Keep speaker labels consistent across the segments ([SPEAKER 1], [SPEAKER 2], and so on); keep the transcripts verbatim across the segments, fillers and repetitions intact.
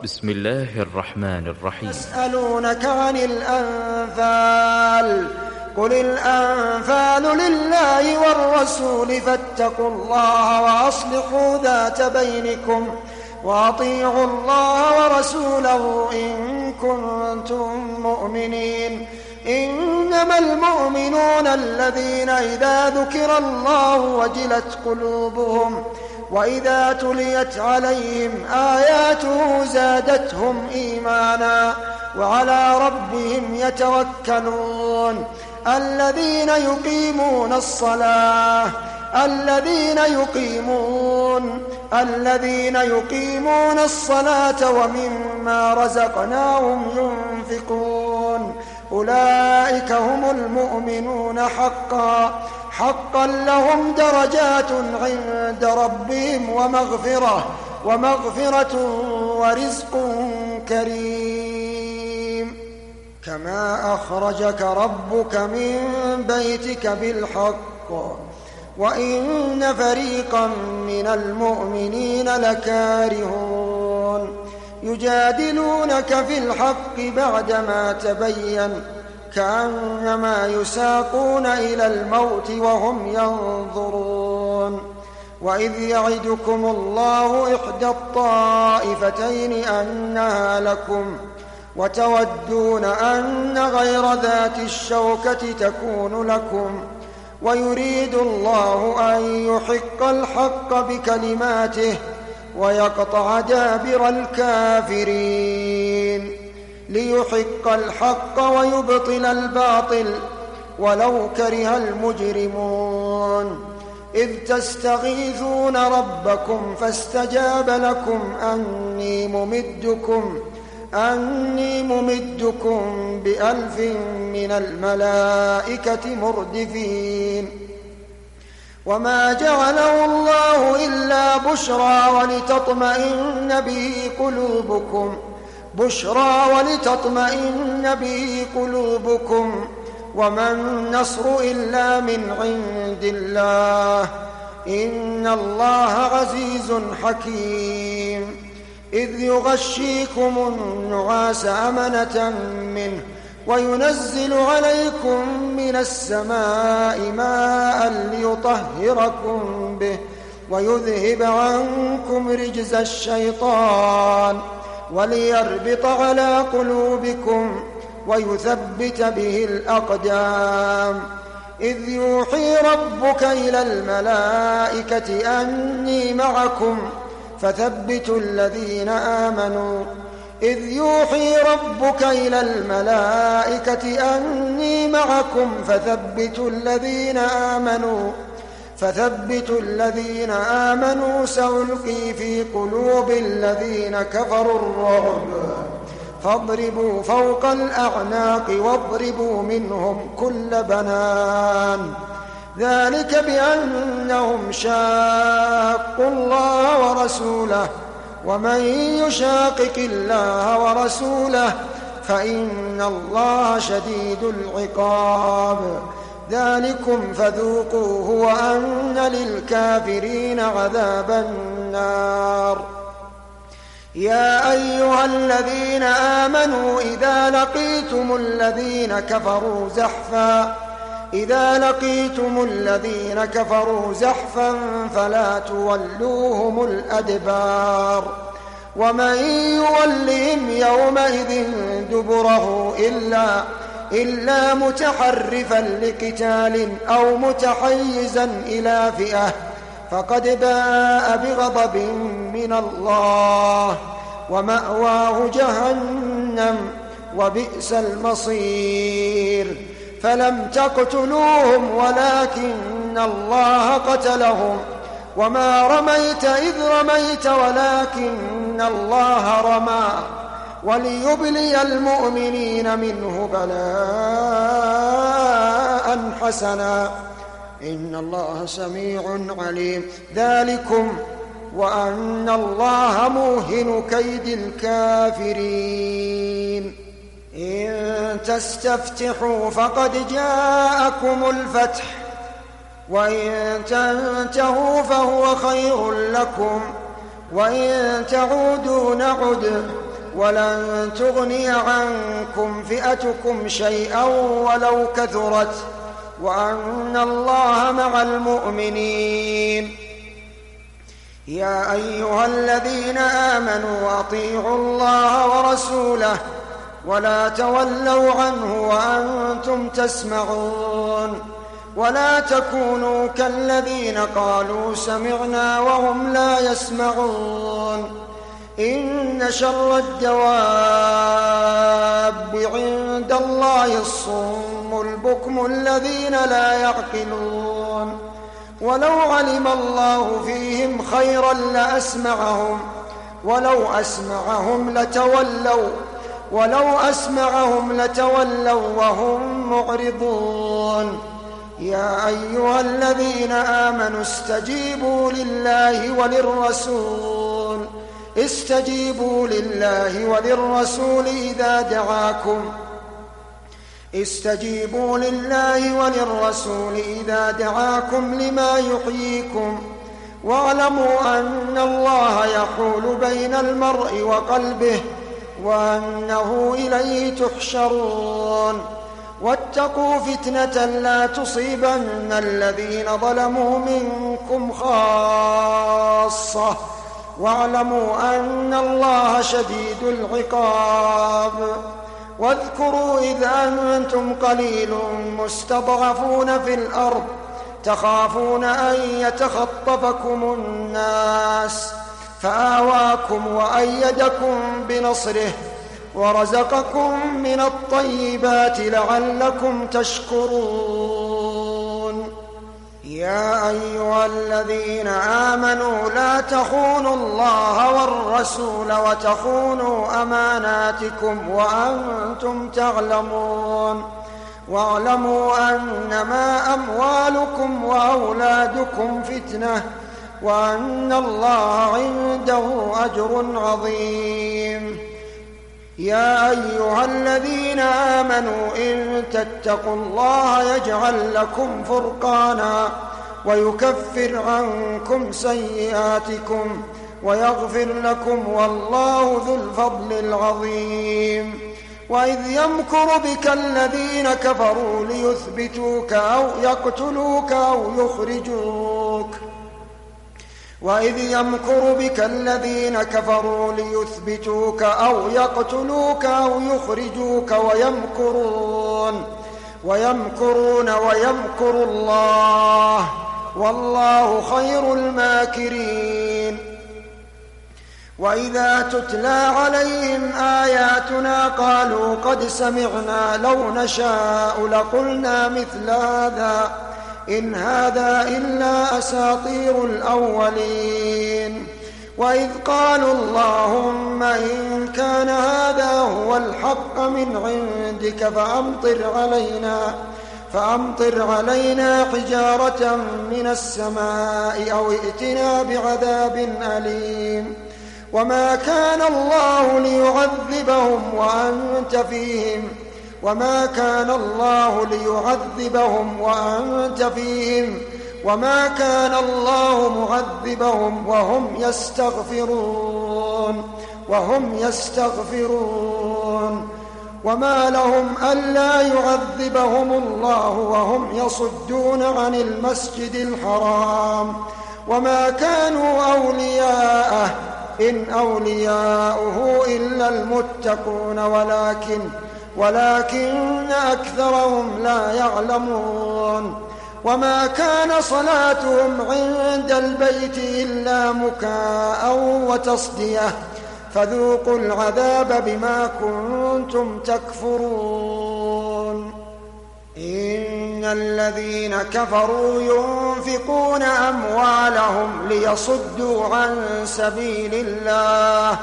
[SPEAKER 1] بسم الله الرحمن الرحيم.
[SPEAKER 2] يسألونك عن الأنفال قل الأنفال لله والرسول فاتقوا الله وأصلحوا ذات بينكم وأطيعوا الله ورسوله إن كنتم مؤمنين. إنما المؤمنون الذين إذا ذكر الله وجلت قلوبهم وإذا تليت عليهم آياته زادتهم إيمانا وعلى ربهم يتوكلون. الذين يقيمون الصلاة الذين يقيمون الذين يقيمون الصلاة ومما رزقناهم ينفقون أولئك هم المؤمنون حقا حقا لهم درجات عند ربهم ومغفرة ومغفرة ورزق كريم. كما أخرجك ربك من بيتك بالحق وإن فريقا من المؤمنين لكارهون يجادلونك في الحق بعدما تبين كأنما يساقون إلى الموت وهم ينظرون. وإذ يعدكم الله إحدى الطائفتين أنها لكم وتودون أن غير ذات الشوكة تكون لكم ويريد الله أن يحق الحق بكلماته ويقطع دابر الكافرين ليحق الحق ويبطل الباطل ولو كره المجرمون. إذ تستغيثون ربكم فاستجاب لكم أني ممدكم أني ممدكم بألف من الملائكة مردفين. وما جعله الله إلا بشرى ولتطمئن به قلوبكم بشرى ولتطمئن به قلوبكم وما النصر إلا من عند الله إن الله عزيز حكيم. إذ يغشيكم النعاس أمنة منه وينزل عليكم من السماء ماء ليطهركم به ويذهب عنكم رجز الشيطان وليربط على قلوبكم ويثبت به الأقدام. إذ يوحي ربك إلى الملائكة أني معكم فثبتوا الذين آمنوا إذ يوحي ربك إلى الملائكة أني معكم فثبتوا الذين آمنوا فثبتوا الذين آمنوا سألقي في قلوب الذين كفروا الرعب فاضربوا فوق الأعناق واضربوا منهم كل بنان. ذلك بأنهم شاقوا الله ورسوله ومن يشاقق الله ورسوله فإن الله شديد العقاب. ذلكم فذوقوه وأن للكافرين عذاب النار. يا أيها الذين آمنوا إذا لقيتم الذين كفروا زحفا إذا لقيتم الذين كفروا زحفا فلا تولوهم الأدبار ومن يولهم يومئذ دبره إلا إلا متحرفا لقتال أو متحيزا إلى فئة فقد باء بغضب من الله ومأواه جهنم وبئس المصير. فلم تقتلوهم ولكن الله قتلهم وما رميت إذ رميت ولكن الله رمى وليبلي المؤمنين منه بلاء حسنا إن الله سميع عليم. ذلكم وأن الله موهن كيد الكافرين. إن تستفتحوا فقد جاءكم الفتح وإن تنتهوا فهو خير لكم وإن تعودوا نعد ولن تغني عنكم فئتكم شيئا ولو كثرت وأن الله مع المؤمنين. يا أيها الذين آمنوا أطيعوا الله ورسوله ولا تولوا عنه وأنتم تسمعون ولا تكونوا كالذين قالوا سمعنا وهم لا يسمعون. إن شر الدواب عند الله الصم البكم الذين لا يعقلون. ولو علم الله فيهم خيرا لأسمعهم ولو أسمعهم لتولوا ولو أسمعهم لتولوا وهم معرضون. يا أيها الذين آمنوا استجيبوا لله وللرسول استجيبوا لله وللرسول إذا دعاكم استجيبوا لله وللرسول إذا دعاكم لما يحييكم واعلموا أن الله يحول بين المرء وقلبه وأنه إليه تحشرون. واتقوا فتنة لا تصيبن الذين ظلموا منكم خاصة واعلموا أن الله شديد العقاب. واذكروا إذ أنتم قليل مستضعفون في الأرض تخافون أن يتخطفكم الناس فآواكم وأيدكم بنصره ورزقكم من الطيبات لعلكم تشكرون. يا أيها الذين آمنوا لا تخونوا الله والرسول وتخونوا أماناتكم وأنتم تعلمون. واعلموا أنما أموالكم وأولادكم فتنة وأن الله عنده أجر عظيم. يا أيها الذين آمنوا إن تتقوا الله يجعل لكم فرقانا ويكفر عنكم سيئاتكم ويغفر لكم والله ذو الفضل العظيم. وإذ يمكر بك الذين كفروا ليثبتوك أو يقتلوك أو يخرجوك وإذ يمكر بك الذين كفروا ليثبتوك أو يقتلوك أو يخرجوك ويمكرون ويمكرون ويمكر الله والله خير الماكرين. وإذا تتلى عليهم آياتنا قالوا قد سمعنا لو نشاء لقلنا مثل هذا إن هذا إلا أساطير الأولين. وإذ قالوا اللهم إن كان هذا هو الحق من عندك فأمطر علينا فأمطر علينا حجارة من السماء أو ائتنا بعذاب أليم. وما كان الله ليعذبهم وأنت فيهم وما كان الله ليعذبهم وأنت فيهم وما كان الله معذبهم وهم يستغفرون وهم يستغفرون. وما لهم ألا يعذبهم الله وهم يصدون عن المسجد الحرام وما كانوا أولياءه إن أولياؤه إلا المتقون ولكن ولكن أكثرهم لا يعلمون. وما كان صلاتهم عند البيت إلا مكاء وتصدية فذوقوا العذاب بما كنتم تكفرون. إن الذين كفروا ينفقون أموالهم ليصدوا عن سبيل الله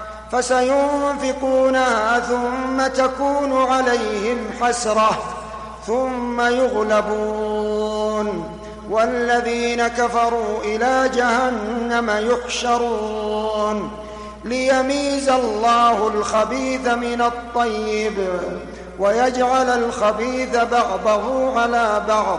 [SPEAKER 2] فسينفقونها ثم تكون عليهم حسرة ثم يغلبون والذين كفروا إلى جهنم يحشرون ليميز الله الخبيث من الطيب ويجعل الخبيث بعضه على بعض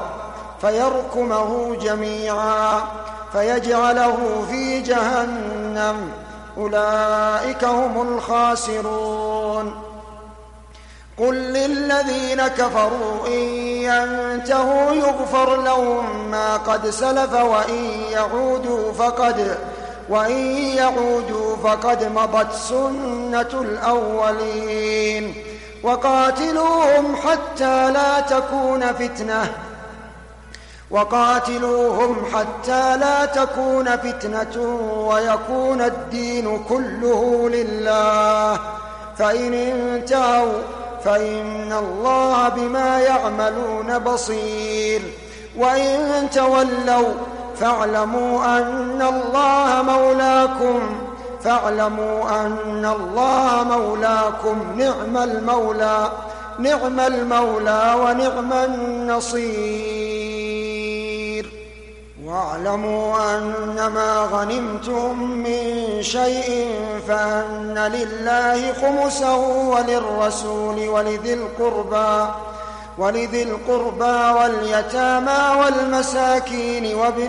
[SPEAKER 2] فيركمه جميعا فيجعله في جهنم أولئك هم الخاسرون. قل للذين كفروا إن ينتهوا يغفر لهم ما قد سلف وإن يعودوا فقد وإن يعودوا فقد مضت سنة الأولين. وقاتلوهم حتى لا تكون فتنة وقاتلوهم حتى لا تكون فتنة ويكون الدين كله لله، فإن انتهوا فإن الله بما يعملون بصير. وإن تولوا فاعلموا أن الله مولاكم فاعلموا أن الله مولاكم نعم المولى نعم المولى ونعم النصير. واعلموا أنما غنمتم من شيء فأن لله خمسه وللرسول ولذي القربى ولذي القربى واليتامى والمساكين وابن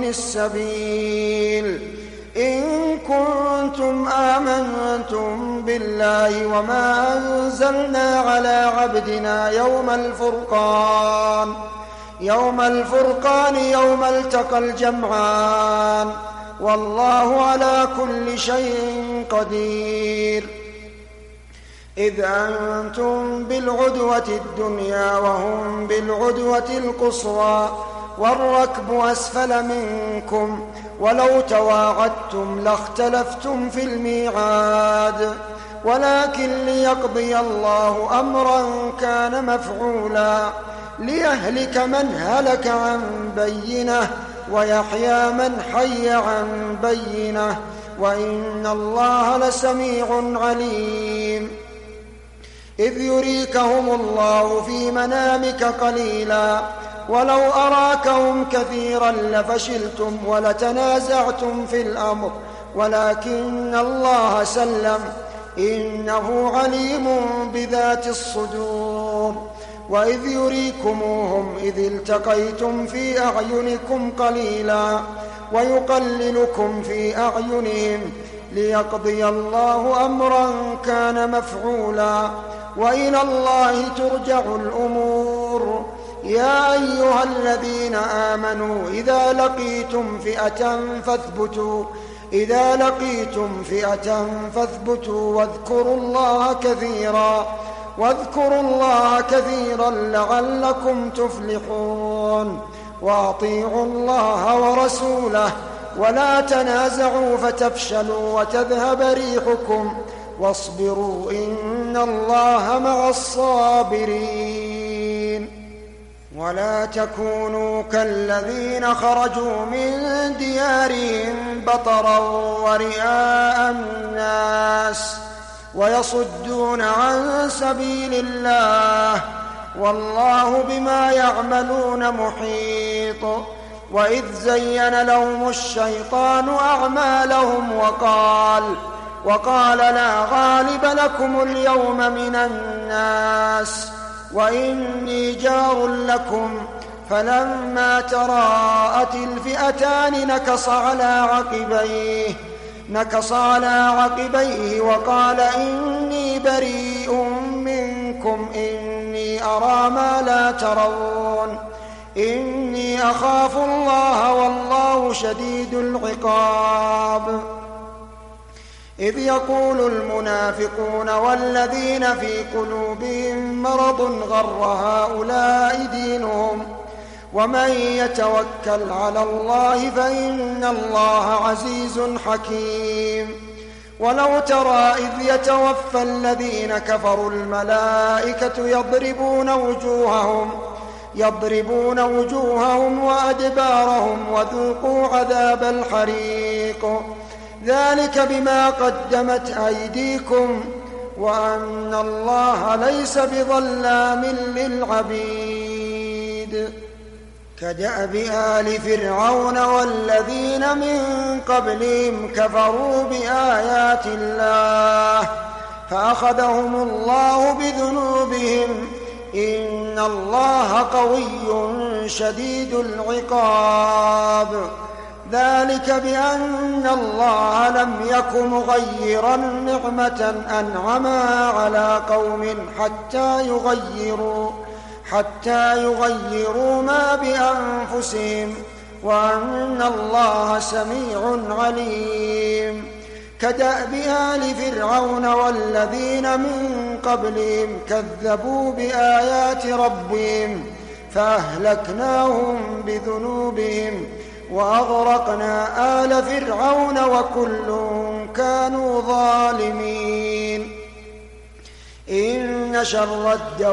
[SPEAKER 2] السبيل إن كنتم آمنتم بالله وما أنزلنا على عبدنا يوم الفرقان يوم الفرقان يوم التقى الجمعان والله على كل شيء قدير. إذ أنتم بالعدوة الدنيا وهم بالعدوة القصوى والركب أسفل منكم ولو تواعدتم لاختلفتم في الميعاد ولكن ليقضي الله أمرا كان مفعولا ليهلك من هلك عن بينه ويحيى من حي عن بينه وإن الله لسميع عليم. إذ يريكهم الله في منامك قليلا ولو أراكهم كثيرا لفشلتم ولتنازعتم في الأمر ولكن الله سلم إنه عليم بذات الصدور. وإذ يريكموهم إذ التقيتم في أعينكم قليلا ويقللكم في أعينهم ليقضي الله أمرا كان مفعولا وإلى الله ترجع الأمور. يا أيها الذين آمنوا إذا لقيتم فئة فاثبتوا إذا لقيتم فئة فاثبتوا واذكروا الله كثيرا واذكروا الله كثيرا لعلكم تفلحون. وأطيعوا الله ورسوله ولا تنازعوا فتفشلوا وتذهب ريحكم واصبروا إن الله مع الصابرين. ولا تكونوا كالذين خرجوا من ديارهم بطرا ورئاء الناس ويصدون عن سبيل الله والله بما يعملون محيط. وإذ زين لهم الشيطان أعمالهم وقال وقال لا غالب لكم اليوم من الناس وإني جار لكم فلما تراءت الفئتان نكص على عقبيه نكص على عقبيه وقال إني بريء منكم إني أرى ما لا ترون إني أخاف الله والله شديد العقاب. إذ يقول المنافقون والذين في قلوبهم مرض غر هؤلاء دينهم ومن يتوكل على الله فإن الله عزيز حكيم. ولو ترى إذ يتوفى الذين كفروا الملائكة يضربون وجوههم يضربون وجوههم وأدبارهم وذوقوا عذاب الحريق ذلك بما قدمت أيديكم وأن الله ليس بظلام للعبيد. كدأب آل فرعون والذين من قبلهم كفروا بآيات الله فأخذهم الله بذنوبهم إن الله قوي شديد العقاب. ذلك بأن الله لم يك مغيرا نعمة أنعمها على قوم حتى يغيروا حتى يغيروا ما بأنفسهم وأن الله سميع عليم. كدأب آل فرعون والذين من قبلهم كذبوا بآيات ربهم فأهلكناهم بذنوبهم وأغرقنا آل فرعون وكل كانوا ظالمين. إن شر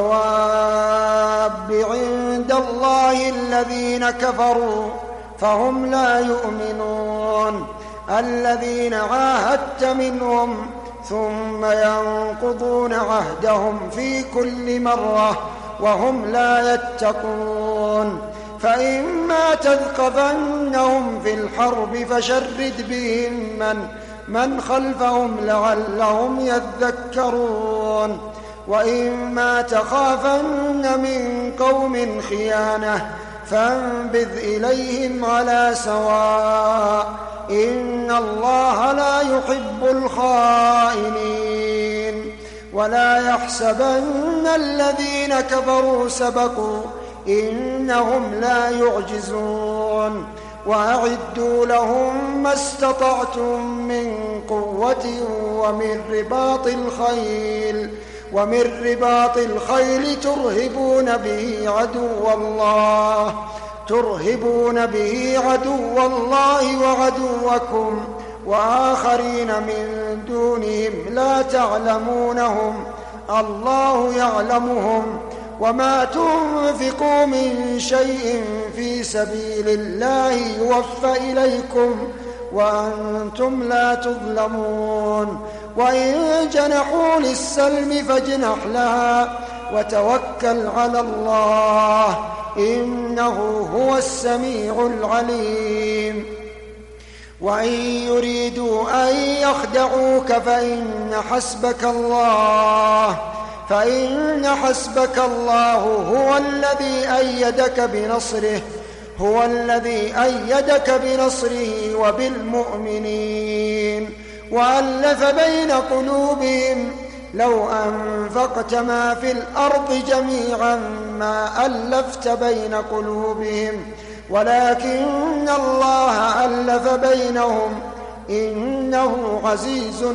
[SPEAKER 2] الدواب عند الله الذين كفروا فهم لا يؤمنون، الذين عاهدت منهم ثم ينقضون عهدهم في كل مرة وهم لا يتقون. فإما تثقفنهم في الحرب فشرد بهم من من خلفهم لعلهم يذكرون، وإما تخافن من قوم خيانة فانبذ إليهم على سواء، إن الله لا يحب الخائنين. ولا يحسبن الذين كفروا سبقوا إنهم لا يعجزون. وأعدوا لهم ما استطعتم من قوة ومن رباط الخيل ومن رباط الخيل ترهبون به عدو الله ترهبون به عدو الله وعدوكم وآخرين من دونهم لا تعلمونهم الله يعلمهم. وما تنفقوا من شيء في سبيل الله يوفى إليكم وأنتم لا تظلمون. وإن جنحوا للسلم فاجنح لها وتوكل على الله إنه هو السميع العليم. وإن يريدوا أن يخدعوك فإن حسبك الله فإن حسبك الله هو الذي أيدك بنصره هو الذي أيدك بنصره وبالمؤمنين وألف بين قلوبهم لو أنفقت ما في الأرض جميعا ما ألفت بين قلوبهم ولكن الله ألف بينهم إنه عزيز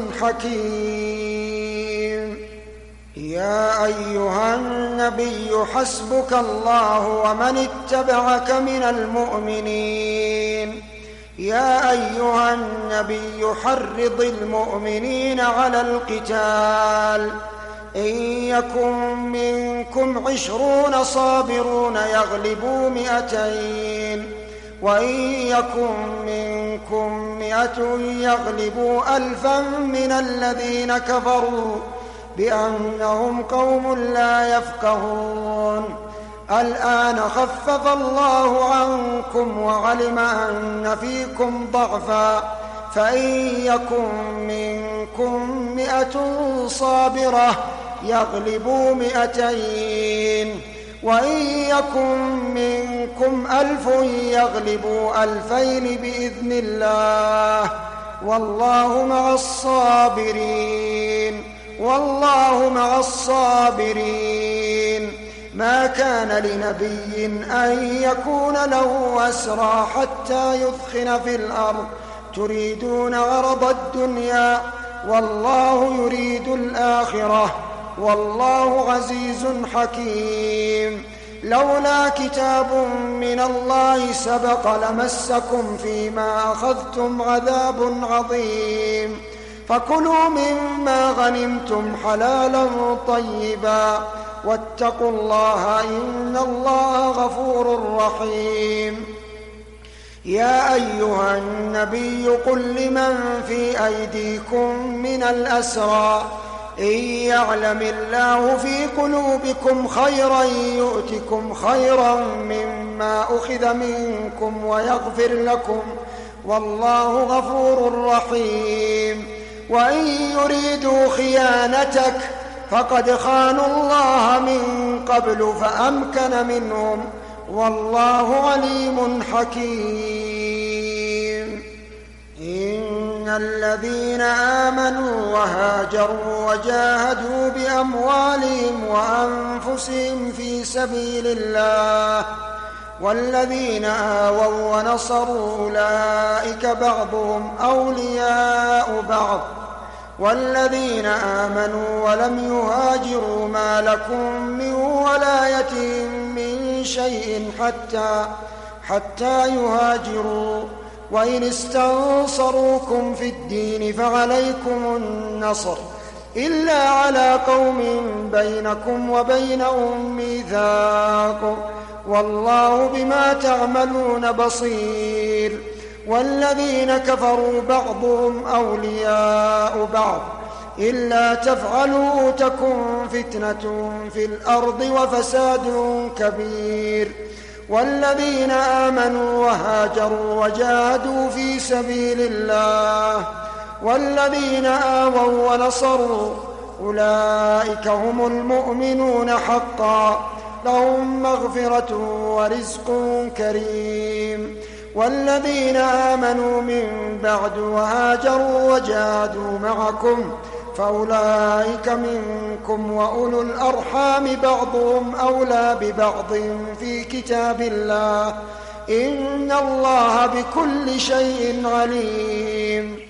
[SPEAKER 2] حكيم. يا أيها النبي حسبك الله ومن اتبعك من المؤمنين. يا أيها النبي حرض المؤمنين على القتال إن يكن منكم عشرون صابرون يغلبوا مئتين وإن يكن منكم مئة يغلبوا ألفا من الذين كفروا بأنهم قوم لا يفقهون. الآن خفف الله عنكم وعلم أن فيكم ضعفا فإن يكن منكم مئة صابرة يغلبوا مئتين وإن يكن منكم ألف يغلبوا ألفين بإذن الله والله مع الصابرين والله مع الصابرين. ما كان لنبي أن يكون له أسرى حتى يثخن في الأرض تريدون عرض الدنيا والله يريد الآخرة والله عزيز حكيم. لولا كتاب من الله سبق لمسكم فيما أخذتم عذاب عظيم. فكلوا مما غنمتم حلالا طيبا واتقوا الله إن الله غفور رحيم. يا أيها النبي قل لمن في أيديكم من الأسرى إن يعلم الله في قلوبكم خيرا يؤتكم خيرا مما أخذ منكم ويغفر لكم والله غفور رحيم. وإن يريدوا خيانتك فقد خانوا الله من قبل فأمكن منهم والله عليم حكيم. الذين آمنوا وهاجروا وجاهدوا بأموالهم وأنفسهم في سبيل الله والذين آووا ونصروا أولئك بعضهم أولياء بعض والذين آمنوا ولم يهاجروا ما لكم من ولايتهم من شيء حتى حتى يهاجروا وإن استنصروكم في الدين فعليكم النصر إلا على قوم بينكم وبينهم ميثاق والله بما تعملون بصير والذين كفروا بعضهم أولياء بعض إلا تفعلوا تكن فتنة في الأرض وفساد كبير والذين آمنوا وهاجروا وجاهدوا في سبيل الله والذين آووا ونصروا أولئك هم المؤمنون حقا لهم مغفرة ورزق كريم والذين آمنوا من بعد وهاجروا وجاهدوا معكم فأولئك منكم وأولو الأرحام بعضهم أولى ببعض في كتاب الله إن الله بكل شيء عليم.